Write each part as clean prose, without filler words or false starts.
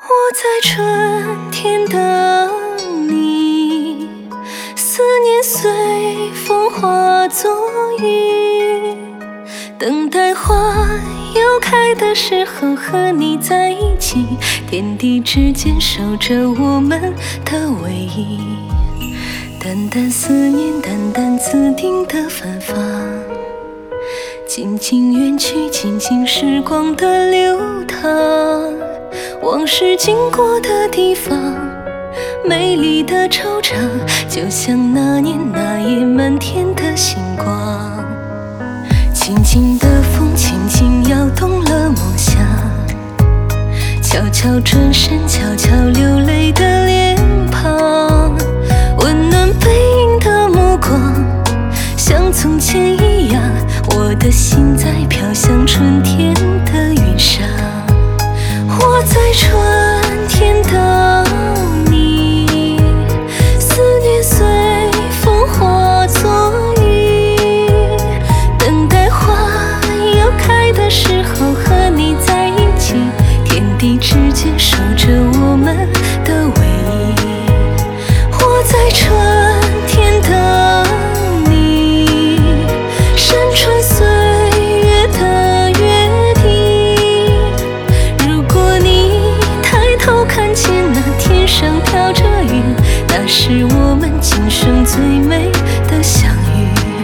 我在春天等你，思念随风化作雨，等待花又开的时候和你在一起，天地之间守着我们的唯一。淡淡思念，淡淡自定的芬芳，静静远去，静静时光的流淌。往事经过的地方，美丽的惆怅，就像那年那夜满天的星光。轻轻的风，轻轻摇动了梦想，悄悄转身，悄悄流泪的脸庞，温暖背影的目光，像从前一样，我的心在飘向春天的云上。我在春天等你，思念随风化作雨，等待花又开的时候和你在一起，天地之间守着我们的唯一。我在春天等你，山川岁月的约定。如果你抬头看见那天上飘着云，那是我们今生最美的相遇。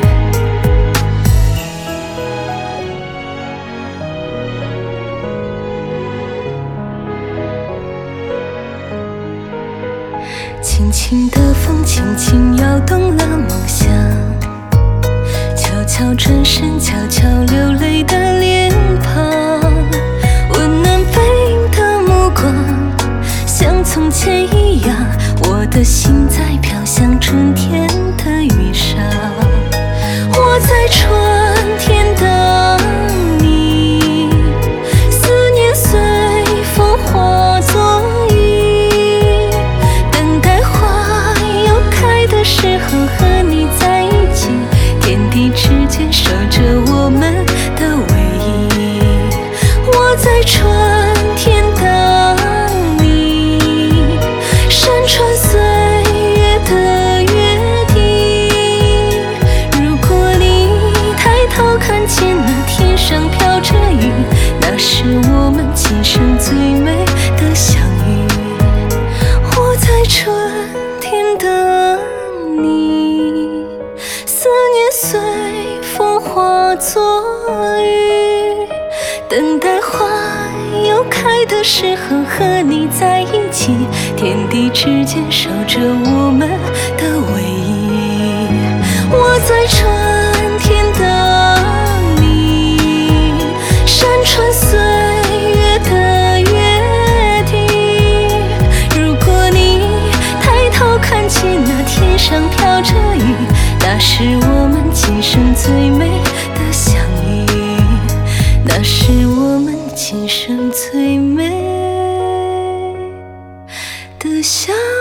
轻轻的风，轻轻摇动了梦想，悄悄转身，悄悄流泪的脸庞，温暖背影的目光，像从前一样，我的心在飘向春天的云上。我在春天等你，思念随风化作雨，等待花又开的时候和你在一起，天地之间守着我们的唯一。我在春天等你，山川岁月的约定。如果你抬头看见那天上飘着雨，那是我们今生最美的相遇。我在春天等你，思念随风化作雨，等待花又开的时候和你在一起，天地之间守着我们的唯一。我在春天等你，山川岁月的约定。如果你抬头看见那天上飘着雨，那是我们今生最美的相遇，那是我们今生最美的相遇。